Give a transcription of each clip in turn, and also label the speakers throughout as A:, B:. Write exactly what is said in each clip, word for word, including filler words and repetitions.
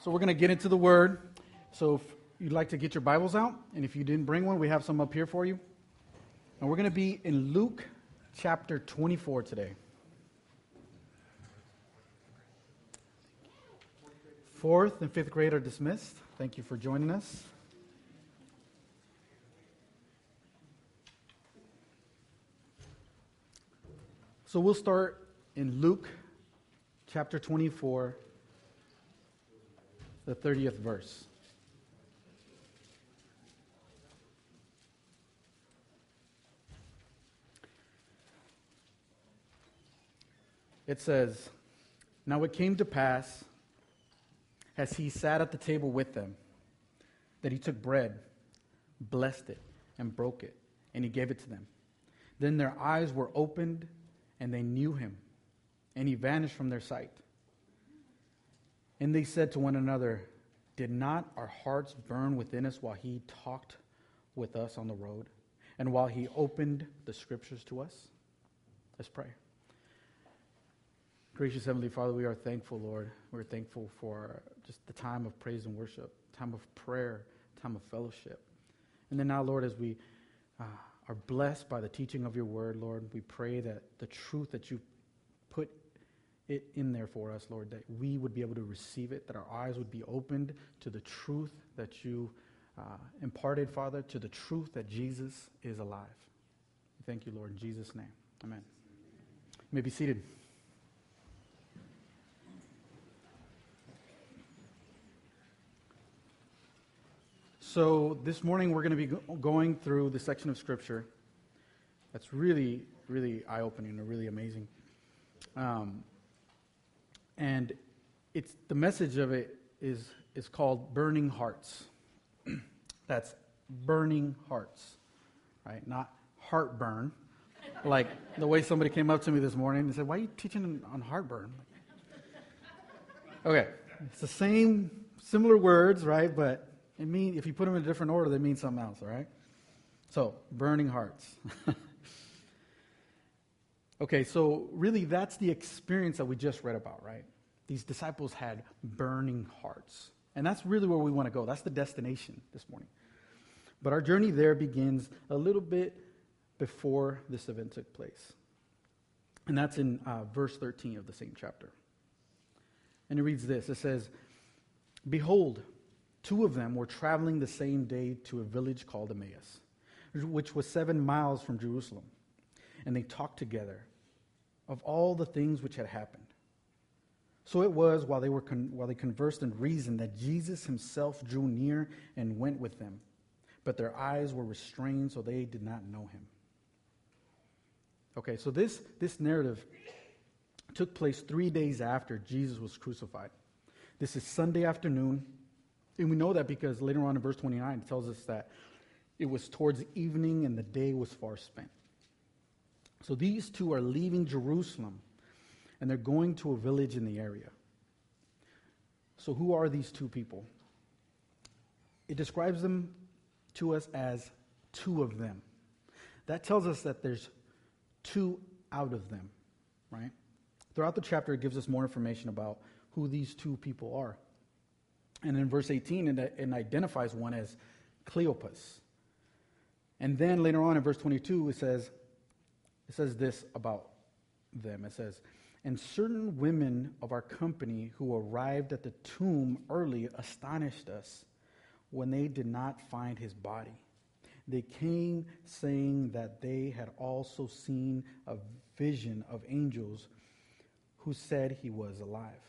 A: So we're going to get into the Word. So if you'd like to get your Bibles out, and if you didn't bring one, we have some up here for you. And we're going to be in Luke chapter twenty-four today. Fourth and fifth grade are dismissed. Thank you for joining us. So we'll start in Luke chapter twenty-four, the thirtieth verse. It says, "Now it came to pass, as he sat at the table with them, that he took bread, blessed it, and broke it, and he gave it to them. Then their eyes were opened, and they knew him, and he vanished from their sight. And they said to one another, 'Did not our hearts burn within us while he talked with us on the road, and while he opened the scriptures to us?'" Let's pray. Gracious Heavenly Father, we are thankful, Lord. We're thankful for just the time of praise and worship, time of prayer, time of fellowship. And then now, Lord, as we uh, are blessed by the teaching of your word, Lord, we pray that the truth that you put it in there for us, Lord, that we would be able to receive it, that our eyes would be opened to the truth that you uh, imparted, Father, to the truth that Jesus is alive. We thank you, Lord, in Jesus' name. Amen. You may be seated. So this morning we're going to be go- going through the section of Scripture that's really, really eye-opening and really amazing. Um, and it's the message of it is is called Burning Hearts. That's burning hearts, right? Not heartburn, like the way somebody came up to me this morning and said, "Why are you teaching on heartburn?" Okay, it's the same, similar words, right? But it mean, if you put them in a different order, they mean something else, all right? So, burning hearts. Okay, so really that's the experience that we just read about, right? These disciples had burning hearts. And that's really where we want to go. That's the destination this morning. But our journey there begins a little bit before this event took place. And that's in uh, verse thirteen of the same chapter. And it reads this. It says, "Behold, two of them were traveling the same day to a village called Emmaus, which was seven miles from Jerusalem. And they talked together of all the things which had happened. So it was, while they were con- while they conversed and reasoned, that Jesus himself drew near and went with them. But their eyes were restrained, so they did not know him." Okay, so this, this narrative took place three days after Jesus was crucified. This is Sunday afternoon. And we know that because later on in verse twenty-nine, it tells us that it was towards evening and the day was far spent. So these two are leaving Jerusalem, and they're going to a village in the area. So who are these two people? It describes them to us as two of them. That tells us that there's two out of them, right? Throughout the chapter, it gives us more information about who these two people are. And in verse eighteen, it, it identifies one as Cleopas. And then later on in verse twenty-two, it says, it says this about them. It says, "And certain women of our company who arrived at the tomb early astonished us when they did not find his body. They came saying that they had also seen a vision of angels who said he was alive."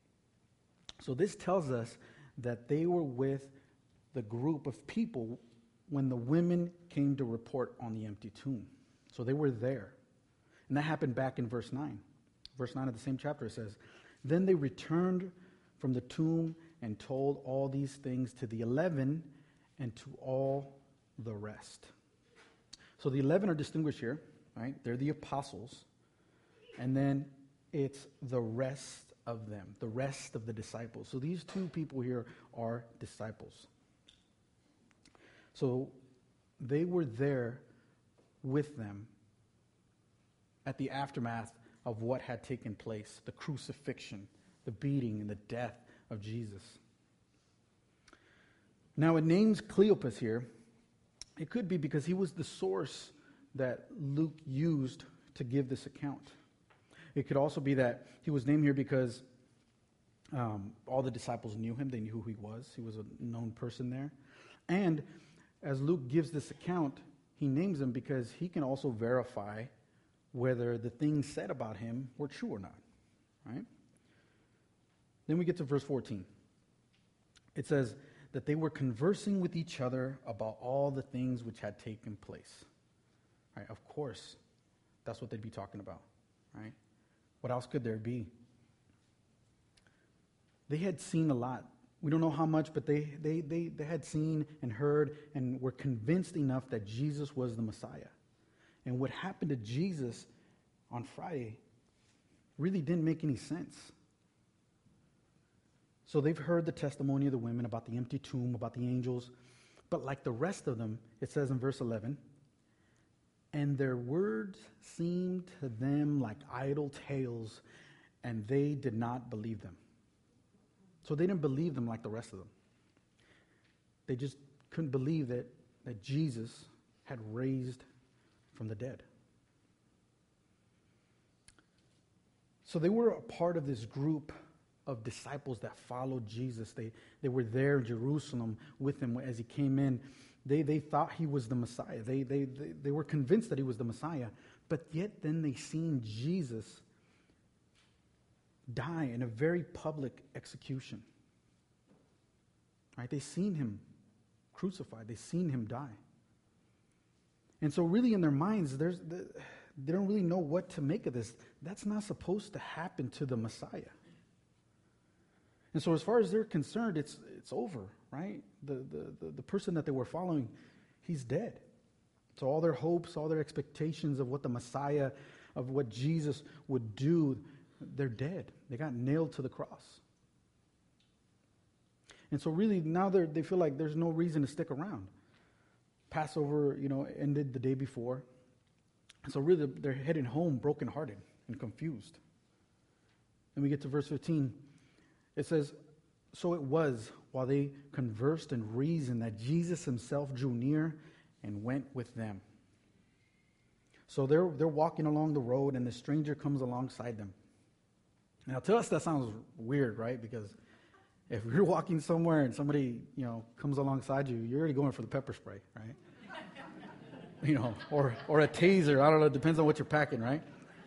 A: So this tells us that they were with the group of people when the women came to report on the empty tomb. So they were there. And that happened back in verse nine. Verse nine of the same chapter, it says, "Then they returned from the tomb and told all these things to the eleven and to all the rest." So the eleven are distinguished here, right? They're the apostles. And then it's the rest of them, the rest of the disciples. So these two people here are disciples. So they were there with them at the aftermath of what had taken place, the crucifixion, the beating, and the death of Jesus. Now, it names Cleopas here. It could be because he was the source that Luke used to give this account. It could also be that he was named here because um, all the disciples knew him. They knew who he was. He was a known person there. And as Luke gives this account, he names him because he can also verify whether the things said about him were true or not. Right? Then we get to verse fourteen. It says that they were conversing with each other about all the things which had taken place. Right? Of course, that's what they'd be talking about. Right? What else could there be? They had seen a lot. We don't know how much, but they, they, they, they had seen and heard and were convinced enough that Jesus was the Messiah. And what happened to Jesus on Friday really didn't make any sense. So they've heard the testimony of the women about the empty tomb, about the angels. But like the rest of them, it says in verse eleven, and their words seemed to them like idle tales, and they did not believe them. So they didn't believe them like the rest of them. They just couldn't believe that, that Jesus had raised from the dead. So they were a part of this group of disciples that followed Jesus. They they were there in Jerusalem with him as he came in. They they thought he was the Messiah. They they they, they were convinced that he was the Messiah. But yet then they seen Jesus die in a very public execution. Right? They seen him crucified. They seen him die. And so really in their minds, there's the, they don't really know what to make of this. That's not supposed to happen to the Messiah. And so as far as they're concerned, it's it's over, right? The, the, the, the person that they were following, he's dead. So all their hopes, all their expectations of what the Messiah, of what Jesus would do, they're dead. They got nailed to the cross. And so really now they they feel like there's no reason to stick around. Passover, you know, ended the day before. And so really they're heading home brokenhearted and confused. And we get to verse fifteen. It says, so it was while they conversed and reasoned that Jesus himself drew near and went with them. So they're they're walking along the road and the stranger comes alongside them. Now to us that sounds weird, right? Because if you're walking somewhere and somebody, you know, comes alongside you, you're already going for the pepper spray, right? you know, or or a taser. I don't know. It depends on what you're packing, right?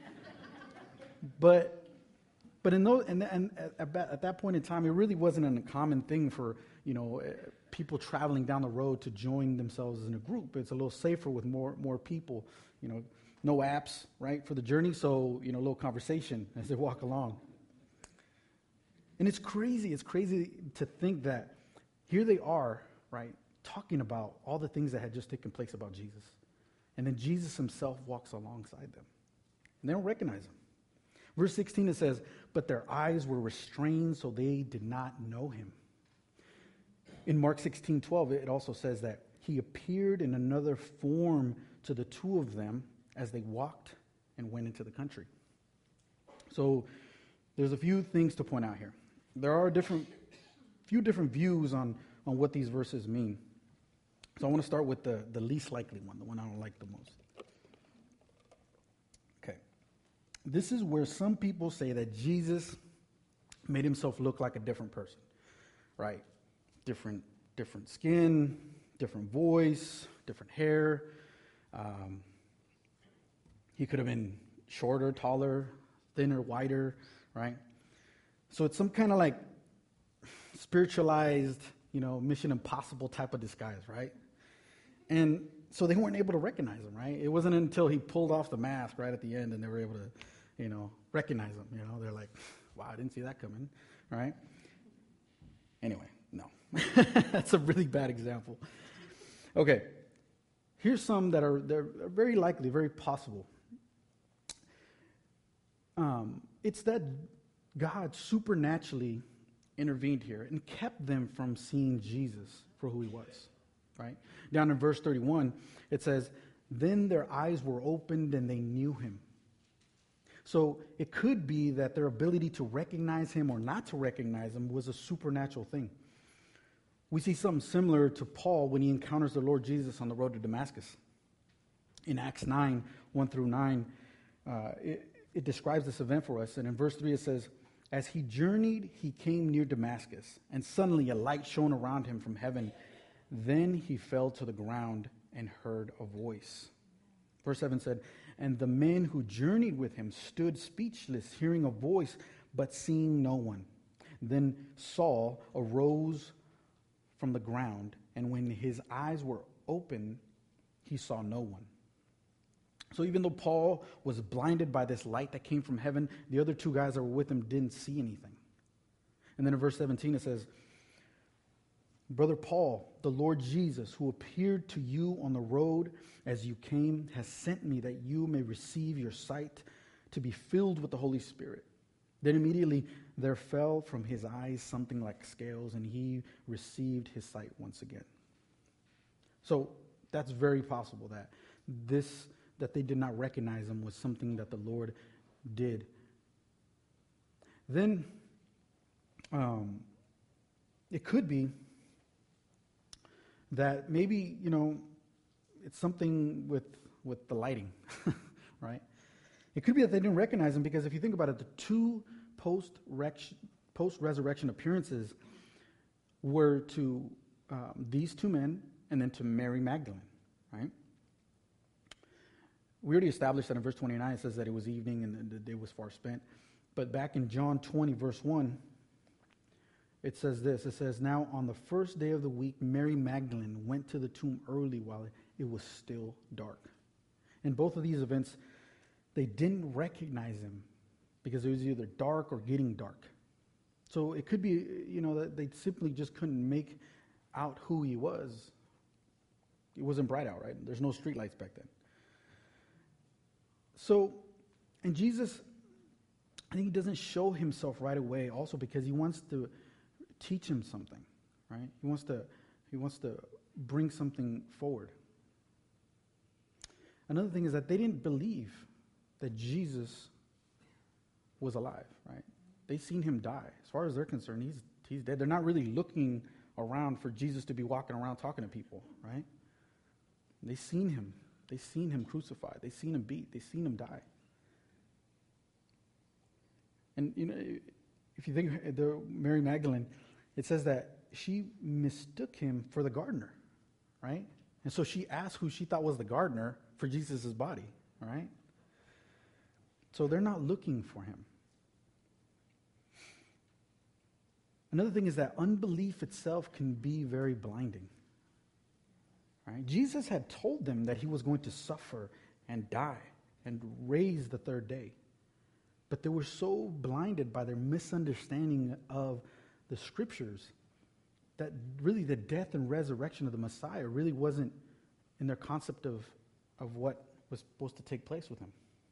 A: But but in those and, and at, at that point in time, it really wasn't an uncommon thing for you know people traveling down the road to join themselves in a group. It's a little safer with more more people. You know, no apps, right, for the journey. So you know, a little conversation as they walk along. And it's crazy. It's crazy to think that here they are, right, talking about all the things that had just taken place about Jesus. And then Jesus himself walks alongside them. And they don't recognize him. Verse sixteen, it says, but their eyes were restrained, so they did not know him. In Mark sixteen twelve, it also says that he appeared in another form to the two of them as they walked and went into the country. So there's a few things to point out here. There are different, few different views on, on what these verses mean. So I want to start with the, the least likely one, the one I don't like the most. Okay. This is where some people say that Jesus made himself look like a different person, right? Different, different skin, different voice, different hair. Um, he could have been shorter, taller, thinner, wider, right? So it's some kind of like spiritualized, you know, Mission Impossible type of disguise, right? And so they weren't able to recognize him, right? It wasn't until he pulled off the mask right at the end and they were able to, you know, recognize him. You know, they're like, wow, I didn't see that coming, right? Anyway, no. That's a really bad example. Okay, here's some that are they're very likely, very possible. Um, it's that God supernaturally intervened here and kept them from seeing Jesus for who he was, right? Down in verse thirty-one, it says, then their eyes were opened and they knew him. So it could be that their ability to recognize him or not to recognize him was a supernatural thing. We see something similar to Paul when he encounters the Lord Jesus on the road to Damascus. In Acts nine, one through nine, uh, it, it describes this event for us. And in verse three it says, "As he journeyed, he came near Damascus, and suddenly a light shone around him from heaven. Then he fell to the ground and heard a voice." Verse seven said, "And the men who journeyed with him stood speechless, hearing a voice, but seeing no one. Then Saul arose from the ground, and when his eyes were open, he saw no one." So even though Paul was blinded by this light that came from heaven, the other two guys that were with him didn't see anything. And then in verse seventeen it says, "Brother Paul, the Lord Jesus, who appeared to you on the road as you came, has sent me that you may receive your sight to be filled with the Holy Spirit." Then immediately there fell from his eyes something like scales, and he received his sight once again. So that's very possible that this, that they did not recognize him, was something that the Lord did. Then um, it could be that maybe, you know, it's something with with the lighting, right? It could be that they didn't recognize him because if you think about it, the two post-resurrection appearances were to um, these two men and then to Mary Magdalene, right? We already established that in verse twenty-nine it says that it was evening and the day was far spent. But back in John twenty, verse one, it says this. It says, "Now on the first day of the week, Mary Magdalene went to the tomb early while it was still dark." In both of these events, they didn't recognize him because it was either dark or getting dark. So it could be, you know, that they simply just couldn't make out who he was. It wasn't bright out, right? There's no streetlights back then. So, and Jesus, I think he doesn't show himself right away also because he wants to teach him something, right? He wants to, he wants to bring something forward. Another thing is that they didn't believe that Jesus was alive, right? They seen him die. As far as they're concerned, he's he's dead. They're not really looking around for Jesus to be walking around talking to people, right? They seen him. They seen him crucified. They seen him beat. They seen him die. And you know, if you think the Mary Magdalene, it says that she mistook him for the gardener, right? And so she asked who she thought was the gardener for Jesus' body, all right? So they're not looking for him. Another thing is that unbelief itself can be very blinding. Right? Jesus had told them that he was going to suffer and die and raise the third day. But they were so blinded by their misunderstanding of the scriptures that really the death and resurrection of the Messiah really wasn't in their concept of, of what was supposed to take place with him.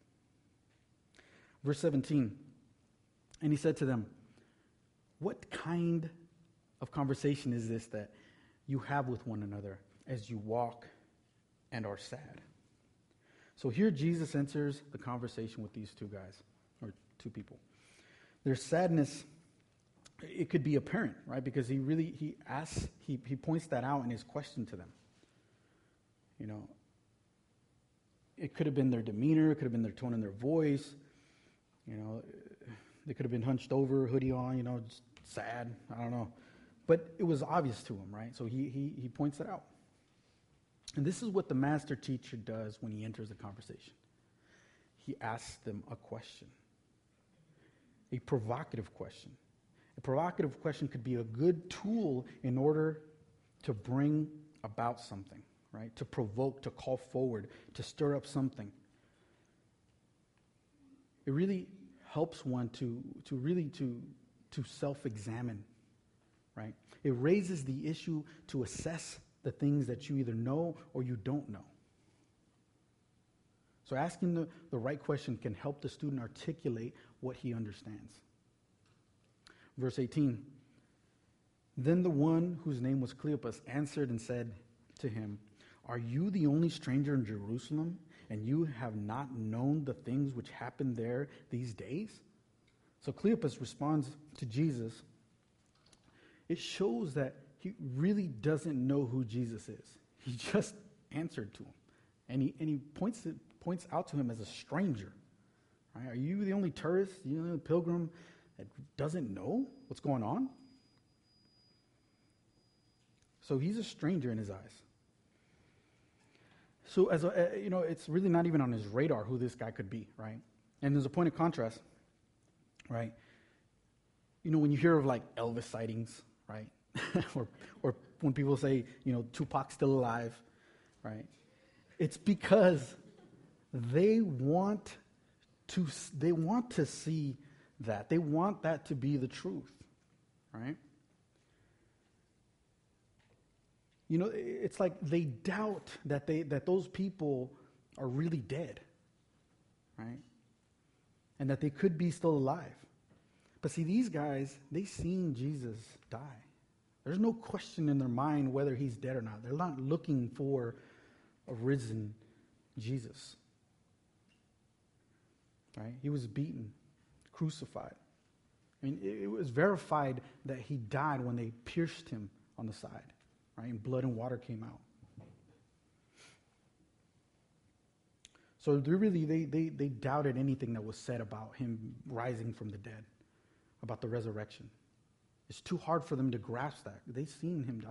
A: Verse seventeen, "And he said to them, 'What kind of conversation is this that you have with one another as you walk and are sad?'" So here Jesus enters the conversation with these two guys, or two people. Their sadness, it could be apparent, right? Because he really, he asks, he, he points that out in his question to them. You know, it could have been their demeanor, it could have been their tone in their voice. You know, they could have been hunched over, hoodie on, you know, just sad, I don't know. But it was obvious to him, right? So he, he, he points it out. And this is what the master teacher does when he enters a conversation. He asks them a question, a provocative question. A provocative question could be a good tool in order to bring about something, right? To provoke, to call forward, to stir up something. It really helps one to, to really to, to self-examine, right? It raises the issue to assess the things that you either know or you don't know. So asking the, the right question can help the student articulate what he understands. Verse eighteen, "Then the one whose name was Cleopas answered and said to him, 'Are you the only stranger in Jerusalem, and you have not known the things which happened there these days?'" So Cleopas responds to Jesus. It shows that he really doesn't know who Jesus is. He just answered to him. And he, and he points, it, points out to him as a stranger. Right? Are you the only tourist, you know, the pilgrim that doesn't know what's going on? So he's a stranger in his eyes. So as a, you know, it's really not even on his radar who this guy could be, right? And there's a point of contrast, right? You know, when you hear of like Elvis sightings, right? or or when people say, you know, Tupac's still alive, right? It's because they want to they want to see that. They want that to be the truth, right? You know, it's like they doubt that they that those people are really dead, right? And that they could be still alive. But see, these guys, they seen Jesus die. There's no question in their mind whether he's dead or not. They're not looking for a risen Jesus. Right? He was beaten, crucified. I mean, it, it was verified that he died when they pierced him on the side. Right? And blood and water came out. So they really, they, they, they doubted anything that was said about him rising from the dead, about the resurrection. It's too hard for them to grasp that. They've seen him die.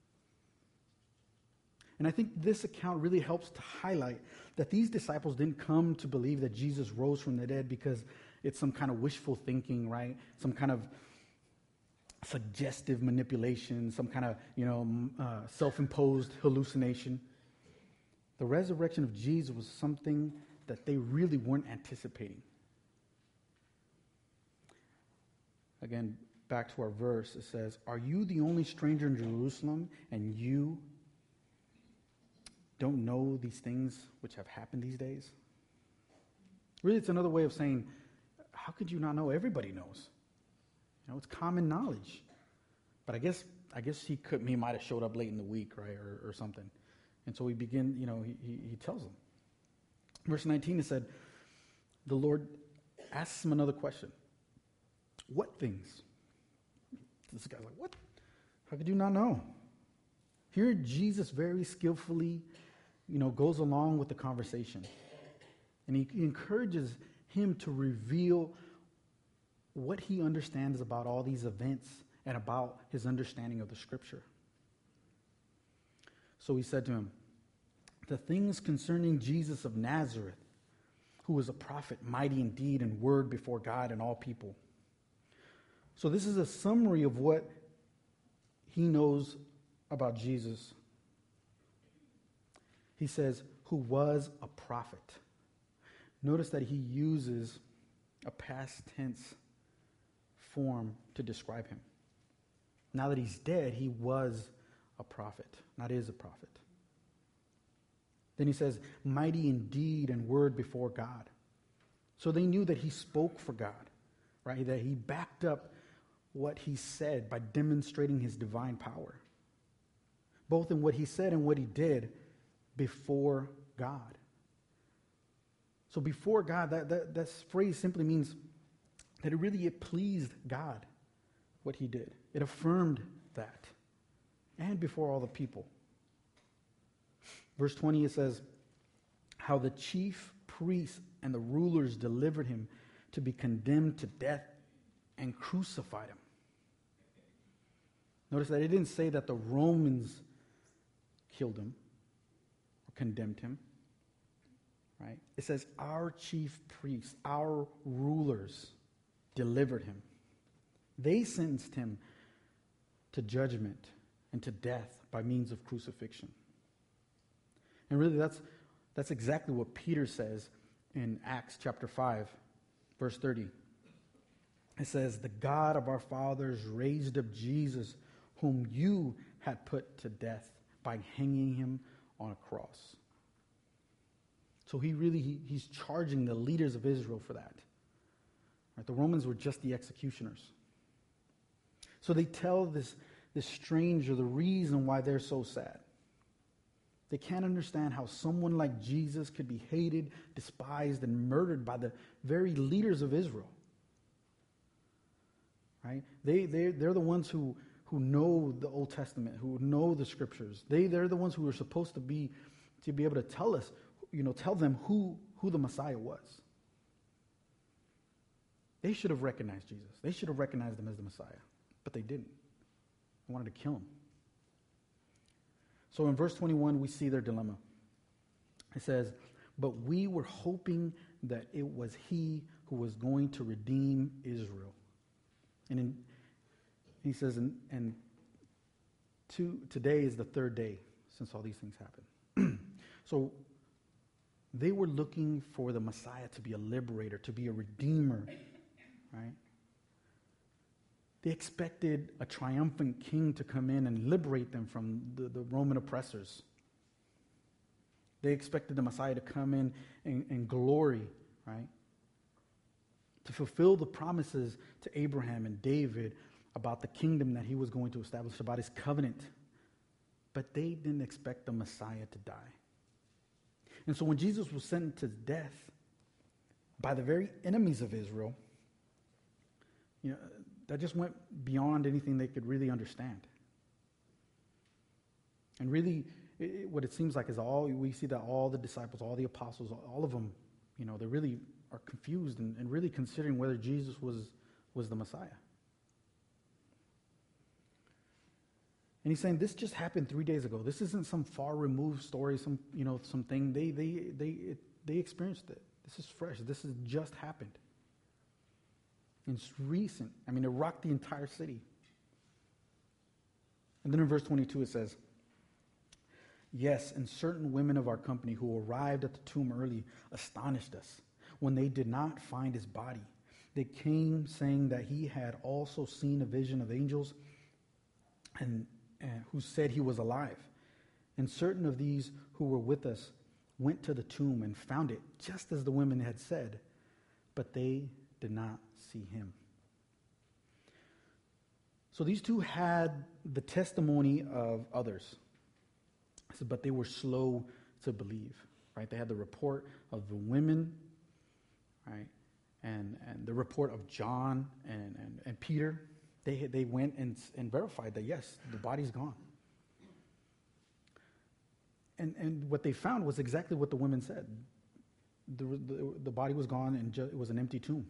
A: And I think this account really helps to highlight that these disciples didn't come to believe that Jesus rose from the dead because it's some kind of wishful thinking, right? Some kind of suggestive manipulation, some kind of, you know, uh, self-imposed hallucination. The resurrection of Jesus was something that they really weren't anticipating. Again, back to our verse, it says, "Are you the only stranger in Jerusalem, and you don't know these things which have happened these days?" Really, it's another way of saying, how could you not know? Everybody knows. You know, it's common knowledge. But I guess I guess he could he might have showed up late in the week, right, or, or something. And so we begin, you know, he, he, he tells them. Verse nineteen, it said, the Lord asks him another question. What things? This guy's like, what? How could you not know? Here Jesus very skillfully, you know, goes along with the conversation. And he encourages him to reveal what he understands about all these events and about his understanding of the scripture. So he said to him, the things concerning Jesus of Nazareth, who was a prophet, mighty in deed and word before God and all people. So this is a summary of what he knows about Jesus. He says, who was a prophet. Notice that he uses a past tense form to describe him. Now that he's dead, he was a prophet, not is a prophet. Then he says, mighty in deed and word before God. So they knew that he spoke for God, right? That he backed up what he said by demonstrating his divine power, both in what he said and what he did before God. So before God, that, that, that phrase simply means that it really it pleased God, what he did. It affirmed that. And before all the people. Verse twenty, it says, how the chief priests and the rulers delivered him to be condemned to death and crucified him. Notice that it didn't say that the Romans killed him or condemned him. Right? It says our chief priests, our rulers delivered him. They sentenced him to judgment and to death by means of crucifixion. And really that's that's exactly what Peter says in Acts chapter five, verse thirty. It says, the God of our fathers raised up Jesus, whom you had put to death by hanging him on a cross. So he really, he, he's charging the leaders of Israel for that. Right? The Romans were just the executioners. So they tell this, this stranger the reason why they're so sad. They can't understand how someone like Jesus could be hated, despised, and murdered by the very leaders of Israel. Right? They, they, they're the ones who, who know the Old Testament, who know the scriptures. They, they're the ones who are supposed to be, to be able to tell us, you know, tell them who, who the Messiah was. They should have recognized Jesus. They should have recognized him as the Messiah, but they didn't. They wanted to kill him. So in verse twenty-one, we see their dilemma. It says, but we were hoping that it was he who was going to redeem Israel. And in, he says, and, and two, today is the third day since all these things happened. So they were looking for the Messiah to be a liberator, to be a redeemer, right? They expected a triumphant king to come in and liberate them from the, the Roman oppressors. They expected the Messiah to come in in, in glory, right? To fulfill the promises to Abraham and David about the kingdom that he was going to establish, about his covenant. But they didn't expect the Messiah to die. And so when Jesus was sentenced to death by the very enemies of Israel, you know, that just went beyond anything they could really understand. And really, it, what it seems like is all, we see that all the disciples, all the apostles, all of them, you know, they really are confused and, and really considering whether Jesus was, was the Messiah. And he's saying this just happened three days ago. This isn't some far removed story, some, you know, something. They, they, they, it, they experienced it. This is fresh. This has just happened. It's recent. I mean, it rocked the entire city. And then in verse twenty-two it says, yes, and certain women of our company who arrived at the tomb early astonished us when they did not find his body. They came saying that he had also seen a vision of angels and, and who said he was alive. And certain of these who were with us went to the tomb and found it just as the women had said, but they did not see him. So these two had the testimony of others, but they were slow to believe, right? They had the report of the women, right? And and the report of John and, and, and Peter. They they went and, and verified that, yes, the body's gone. And and what they found was exactly what the women said. The, the, the body was gone and ju- it was an empty tomb.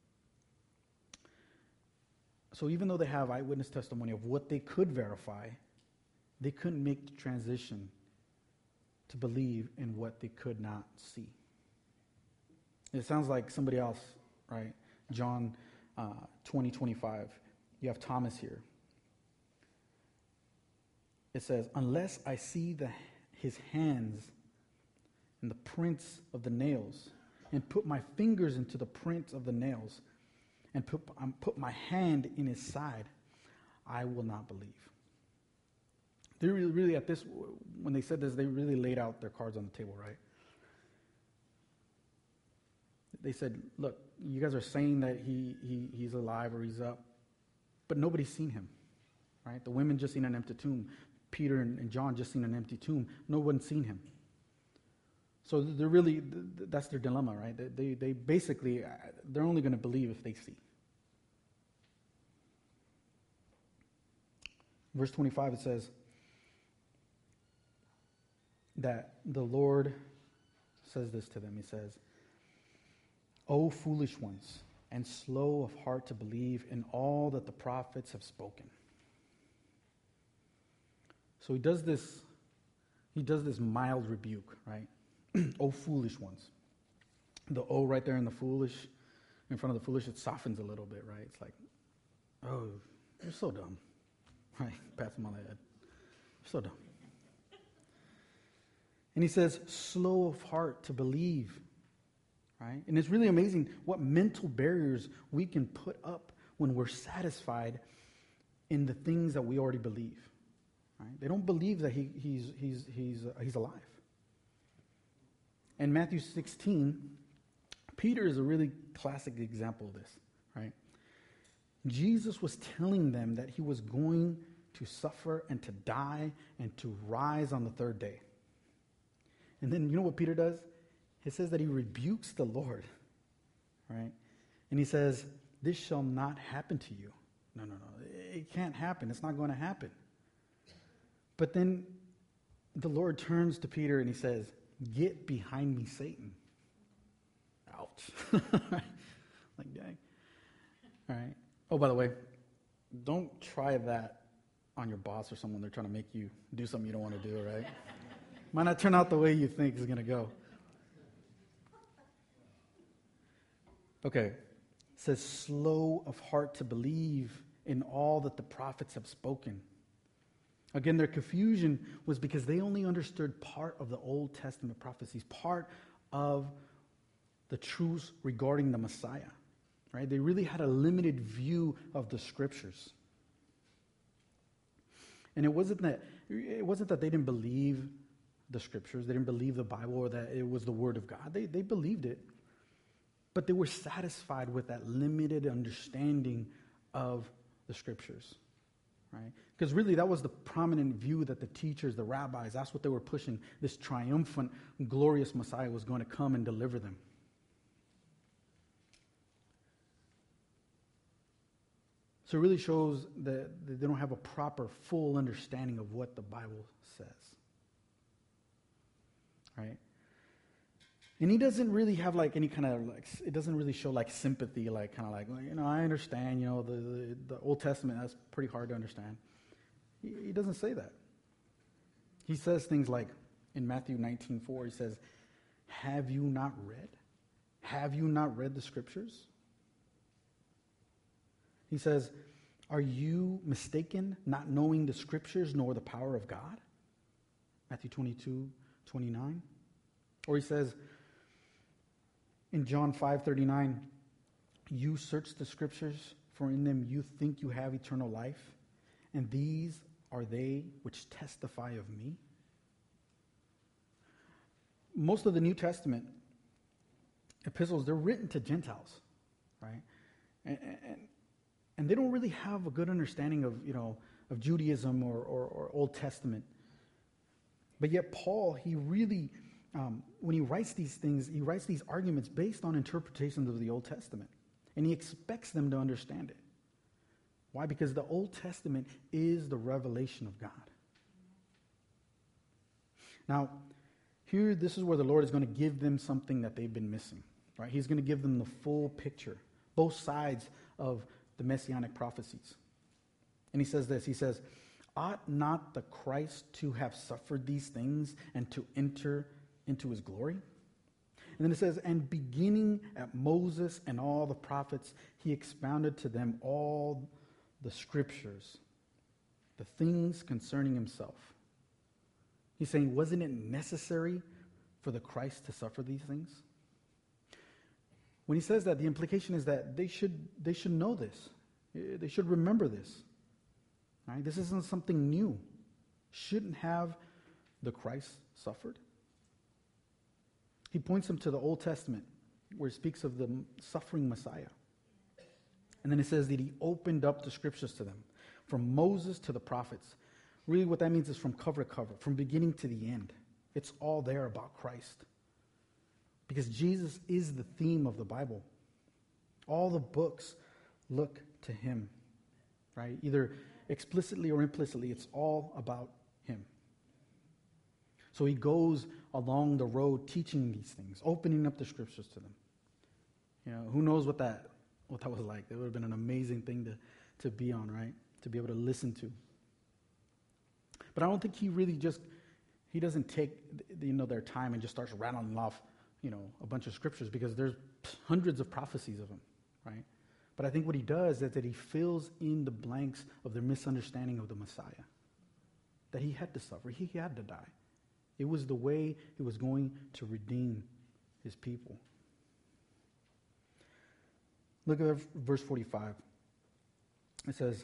A: So even though they have eyewitness testimony of what they could verify, they couldn't make the transition to believe in what they could not see. It sounds like somebody else, right? John uh, twenty, twenty-five. You have Thomas here. It says, unless I see the, his hands and the prints of the nails, and put my fingers into the prints of the nails, and put, um, put my hand in his side, I will not believe. They really, really, at this, when they said this, they really laid out their cards on the table, right? They said, look, you guys are saying that he, he he's alive or he's up, but nobody's seen him, right? The women just seen an empty tomb. Peter and, and John just seen an empty tomb. No one's seen him. So they're really, that's their dilemma, right? They, they, they basically, they're only going to believe if they see. Verse twenty-five, it says that the Lord says this to them. He says, O foolish ones, and slow of heart to believe in all that the prophets have spoken. So he does this, he does this mild rebuke, right? O foolish ones. The O right there in the foolish, in front of the foolish, it softens a little bit, right? It's like, oh, you're so dumb. Right? Pats him on the head. You're so dumb. And he says, slow of heart to believe. Right? And it's really amazing what mental barriers we can put up when we're satisfied in the things that we already believe. Right? They don't believe that he, he's, he's, he's, uh, he's alive. In Matthew sixteen, Peter is a really classic example of this. Right? Jesus was telling them that he was going to suffer and to die and to rise on the third day. And then you know what Peter does? It says that he rebukes the Lord, right? And he says, this shall not happen to you. No, no, no. it can't happen. It's not going to happen. But then the Lord turns to Peter and he says, get behind me, Satan. Ouch. Like, dang. All right. Oh, by the way, don't try that on your boss or someone. They're trying to make you do something you don't want to do, right? Might not turn out the way you think it's going to go. Okay. It says, slow of heart to believe in all that the prophets have spoken. Again, their confusion was because they only understood part of the Old Testament prophecies, part of the truths regarding the Messiah. Right? They really had a limited view of the scriptures. And it wasn't that it wasn't that they didn't believe the scriptures, they didn't believe the Bible, or that it was the word of God. They they believed it. But they were satisfied with that limited understanding of the scriptures. Right? Because really that was the prominent view that the teachers, the rabbis, that's what they were pushing. This triumphant, glorious Messiah was going to come and deliver them. So it really shows that they don't have a proper, full understanding of what the Bible says. Right? And he doesn't really have like any kind of like, it doesn't really show like sympathy, like kind of like, you know, I understand, you know, the, the, the Old Testament, that's pretty hard to understand. He, he doesn't say that. He says things like, in Matthew nineteen four, he says, have you not read? Have you not read the scriptures? He says, are you mistaken, not knowing the scriptures nor the power of God? Matthew twenty-two, twenty-nine. Or he says, in John five thirty-nine, you search the scriptures, for in them you think you have eternal life, and these are they which testify of me. Most of the New Testament epistles, they're written to Gentiles, right? And, and, and they don't really have a good understanding of, you know, of Judaism or, or, or Old Testament. But yet Paul, he really, um, when he writes these things, he writes these arguments based on interpretations of the Old Testament. And he expects them to understand it. Why? Because the Old Testament is the revelation of God. Now, here, this is where the Lord is going to give them something that they've been missing. Right? He's going to give them the full picture, both sides of the messianic prophecies. And he says this, he says, ought not the Christ to have suffered these things and to enter into his glory? And then it says, and beginning at Moses and all the prophets, he expounded to them all the scriptures, the things concerning himself. He's saying, wasn't it necessary for the Christ to suffer these things? When he says that, the implication is that they should they should know this. They should remember this. Right? This isn't something new. Shouldn't have the Christ suffered? He points them to the Old Testament, where it speaks of the suffering Messiah. And then it says that he opened up the scriptures to them, from Moses to the prophets. Really what that means is from cover to cover, from beginning to the end. It's all there about Christ. Because Jesus is the theme of the Bible. All the books look to him, right? Either explicitly or implicitly, it's all about him. So he goes along the road teaching these things, opening up the scriptures to them. You know, who knows what that what that was like? That would have been an amazing thing to, to be on, right? To be able to listen to. But I don't think he really just, he doesn't take, you know, their time and just starts rattling off, you know, a bunch of scriptures, because there's hundreds of prophecies of them, right? But I think what he does is that he fills in the blanks of their misunderstanding of the Messiah. That he had to suffer. He had to die. It was the way he was going to redeem his people. Look at verse forty-five. It says,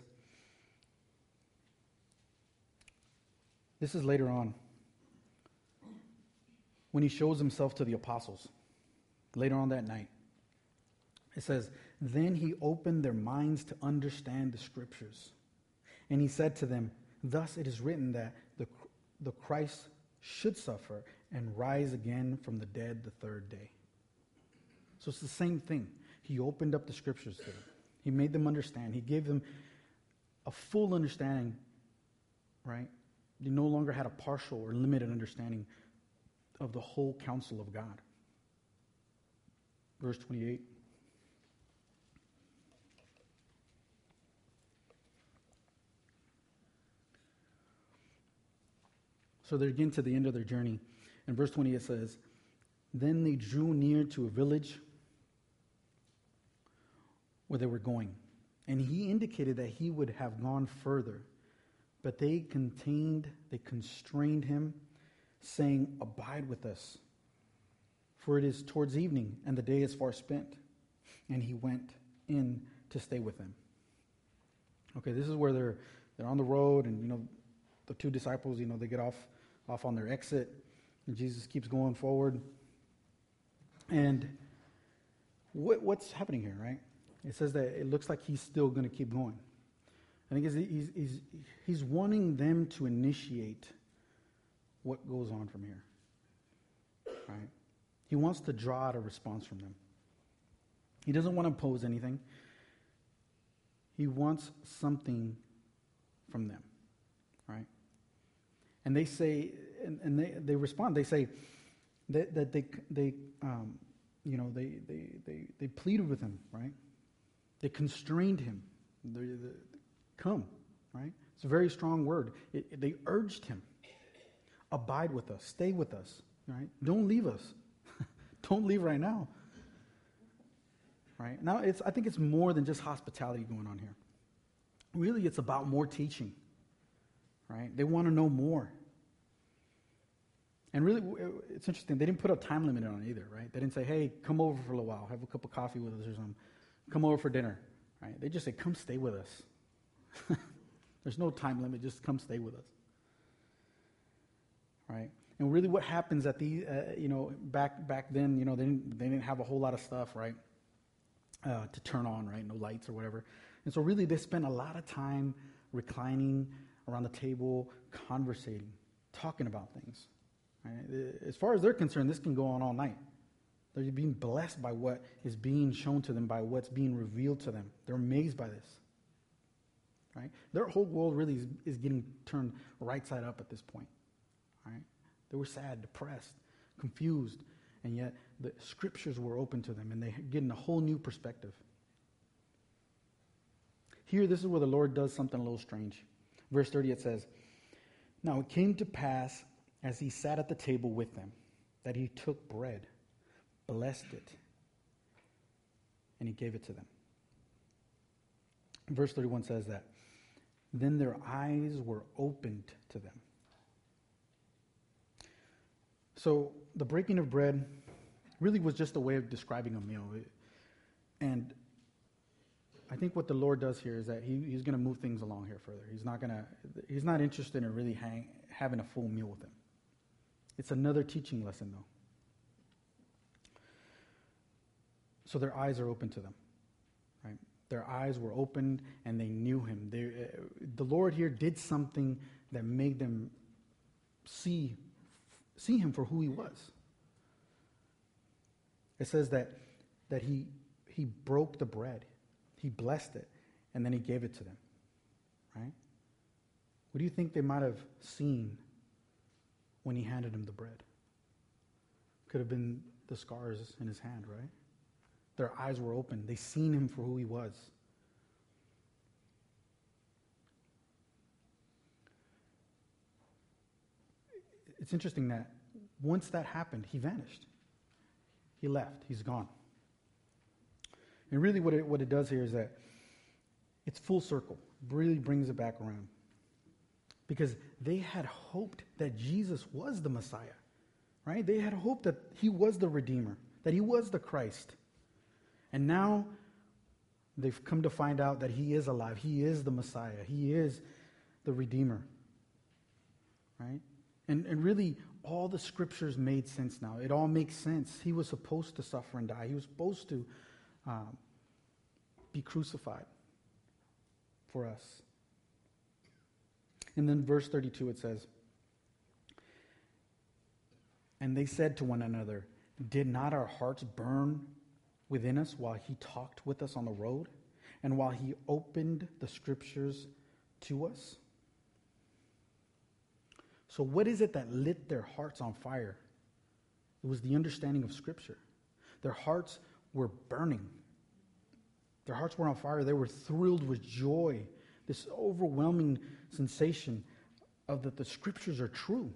A: this is later on, when he shows himself to the apostles, later on that night. It says, then he opened their minds to understand the scriptures. And he said to them, thus it is written that the, the Christ should suffer and rise again from the dead the third day. So it's the same thing. He opened up the scriptures to them. He made them understand. He gave them a full understanding, right? They no longer had a partial or limited understanding of the whole counsel of God. Verse twenty-eight. So they're getting to the end of their journey. In verse twenty it says, "Then they drew near to a village where they were going. And he indicated that he would have gone further. But they contained, they constrained him, saying, 'Abide with us, for it is towards evening, and the day is far spent.' And he went in to stay with them." Okay, this is where they're they're on the road, and you know, the two disciples, you know, they get off off on their exit, and Jesus keeps going forward. And what, what's happening here, right? It says that it looks like he's still going to keep going. I think he's, he's, he's wanting them to initiate what goes on from here, right? He wants to draw out a response from them. He doesn't want to impose anything. He wants something from them, right? And they say, and, and they, they respond, they say that, that they, they um, you know, they, they, they, they pleaded with him, right? They constrained him. They, they, come, right? It's a very strong word. It, it, they urged him, abide with us, stay with us, right? Don't leave us. Don't leave right now. Right? Now, it's, I think it's more than just hospitality going on here. Really, it's about more teaching, right? They want to know more. And really, it's interesting. They didn't put a time limit on it either, right? They didn't say, hey, come over for a little while, have a cup of coffee with us or something. Come over for dinner, right? They just say, come stay with us. There's no time limit. Just come stay with us, right? And really, what happens at the, uh, you know, back back then, you know, they didn't they didn't have a whole lot of stuff, right, uh, to turn on, right? No lights or whatever. And so, really, they spent a lot of time reclining around the table, conversating, talking about things. Right? As far as they're concerned, this can go on all night. They're being blessed by what is being shown to them, by what's being revealed to them. They're amazed by this. Right? Their whole world really is, is getting turned right side up at this point. Right? They were sad, depressed, confused, and yet the scriptures were open to them, and they're getting a whole new perspective. Here, this is where the Lord does something a little strange. Verse thirty, it says, "Now it came to pass, as he sat at the table with them, that he took bread, blessed it, and he gave it to them." Verse thirty-one says that, "Then their eyes were opened to them." So the breaking of bread really was just a way of describing a meal. And I think what the Lord does here is that he, he's going to move things along here further. He's not going to, he's not interested in really hang, having a full meal with them. It's another teaching lesson, though. So their eyes are open to them, right? Their eyes were opened and they knew him. They, uh, the Lord here did something that made them see, see him for who he was. It says that, that he, he broke the bread. He blessed it, and then he gave it to them, right? What do you think they might have seen when he handed them the bread? Could have been the scars in his hand, right? Their eyes were open. They seen him for who he was. It's interesting that once that happened, he vanished. He left. He's gone. And really what it, what it does here is that it's full circle. It really brings it back around. Because they had hoped that Jesus was the Messiah, right? They had hoped that he was the Redeemer, that he was the Christ. And now they've come to find out that he is alive. He is the Messiah. He is the Redeemer, right? And, and really, all the scriptures made sense now. It all makes sense. He was supposed to suffer and die. He was supposed to Um, be crucified for us. And then verse thirty-two it says, "And they said to one another, 'Did not our hearts burn within us while he talked with us on the road, and while he opened the scriptures to us. So what is it that lit their hearts on fire? It was the understanding of Scripture. Their hearts were burning. Their hearts were on fire. They were thrilled with joy, this overwhelming sensation of that the Scriptures are true.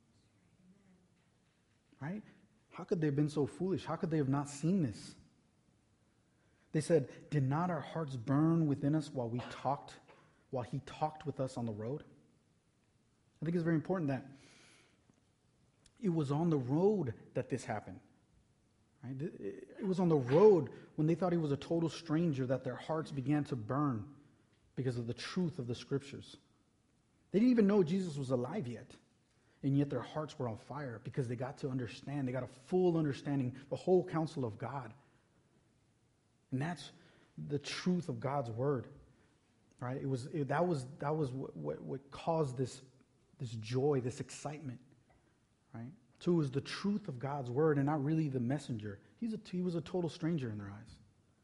A: Right? How could they have been so foolish? How could they have not seen this? They said, did not our hearts burn within us while we talked, while he talked with us on the road? I think it's very important that it was on the road that this happened. Right? It was on the road when they thought he was a total stranger that their hearts began to burn because of the truth of the Scriptures. They didn't even know Jesus was alive yet. And yet their hearts were on fire because they got to understand. They got a full understanding, the whole counsel of God. And that's the truth of God's word. Right? It was it, that was that was what, what, what caused this, this joy, this excitement. Right? So it was the truth of God's word and not really the messenger. He's a, he was a total stranger in their eyes.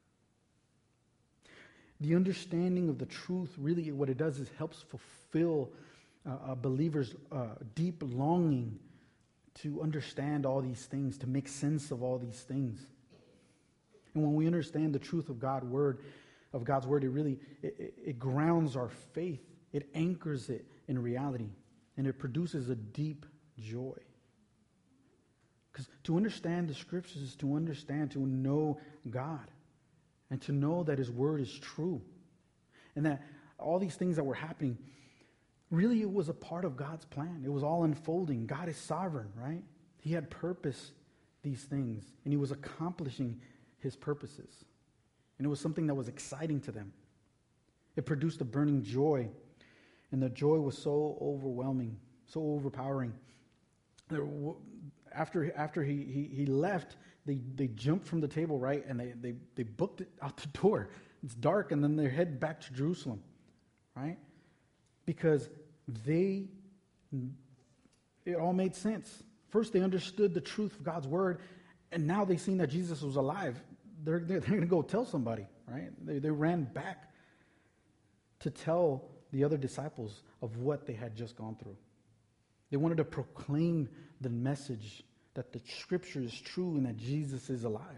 A: The understanding of the truth, really what it does is helps fulfill uh, a believer's uh, deep longing to understand all these things, to make sense of all these things. And when we understand the truth of God's word, of God's word, it really it, it, it grounds our faith. It anchors it in reality, and it produces a deep joy. Because to understand the Scriptures is to understand, to know God, and to know that His word is true, and that all these things that were happening, really it was a part of God's plan. It was all unfolding. God is sovereign, right? He had purposed these things, and He was accomplishing His purposes. And it was something that was exciting to them. It produced a burning joy, and the joy was so overwhelming, so overpowering. There, after after he, he, he left, they, they jumped from the table, right? And they, they, they booked it out the door. It's dark, and then they head back to Jerusalem, right? Because they, it all made sense. First, they understood the truth of God's word, and now they seen that Jesus was alive. They're, they're, they're going to go tell somebody, right? They, they ran back to tell the other disciples of what they had just gone through. They wanted to proclaim the message that the Scripture is true and that Jesus is alive.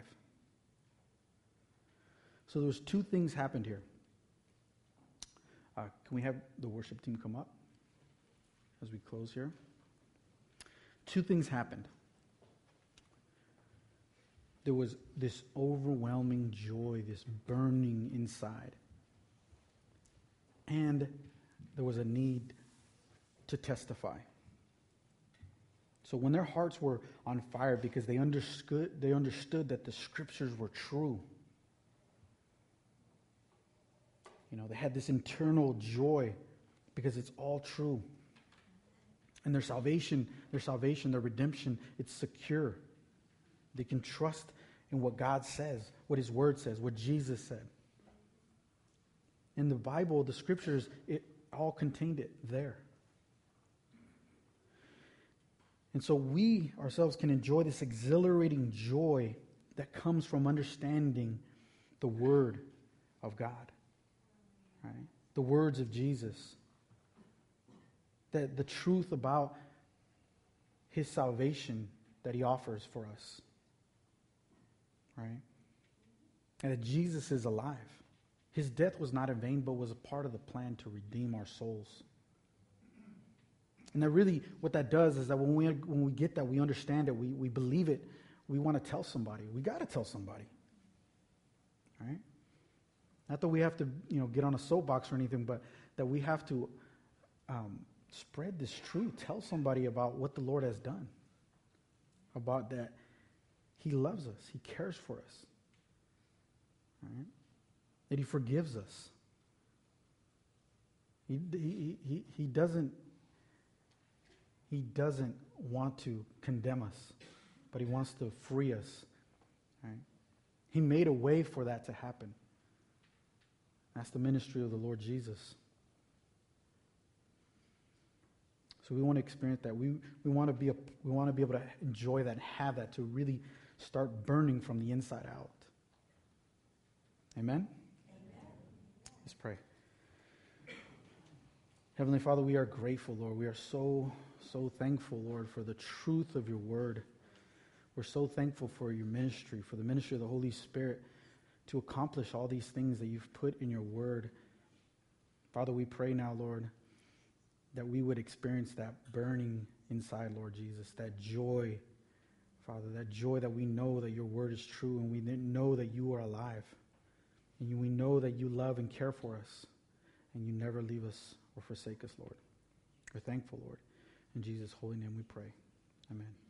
A: So there's two things happened here. Uh, can we have the worship team come up as we close here? Two things happened. There was this overwhelming joy, this burning inside. And there was a need to testify. So when their hearts were on fire because they understood, they understood that the Scriptures were true. You know, they had this internal joy because it's all true. And their salvation, their salvation, their redemption, it's secure. They can trust in what God says, what His Word says, what Jesus said. In the Bible, the Scriptures, it all contained it there. And so we ourselves can enjoy this exhilarating joy that comes from understanding the Word of God. Right? The words of Jesus. That the truth about His salvation that He offers for us. Right? And that Jesus is alive. His death was not in vain, but was a part of the plan to redeem our souls. And that really, what that does is that when we when we get that, we understand it, we, we believe it, we want to tell somebody. We got to tell somebody. Right? Not that we have to, you know, get on a soapbox or anything, but that we have to um, spread this truth. Tell somebody about what the Lord has done. About that He loves us. He cares for us. Right? That He forgives us. He, he, he, he doesn't He doesn't want to condemn us, but He wants to free us. Right? He made a way for that to happen. That's the ministry of the Lord Jesus. So we want to experience that. We we want to be a, we want to be able to enjoy that, have that, to really start burning from the inside out. Amen? Amen. Let's pray. Heavenly Father, we are grateful, Lord. We are so, so thankful, Lord, for the truth of your word. We're so thankful for your ministry, for the ministry of the Holy Spirit to accomplish all these things that you've put in your word. Father, we pray now, Lord, that we would experience that burning inside, Lord Jesus, that joy, Father, that joy that we know that your word is true and we know that you are alive. And we know that you love and care for us and you never leave us or forsake us, Lord. We're thankful, Lord. In Jesus' holy name we pray. Amen.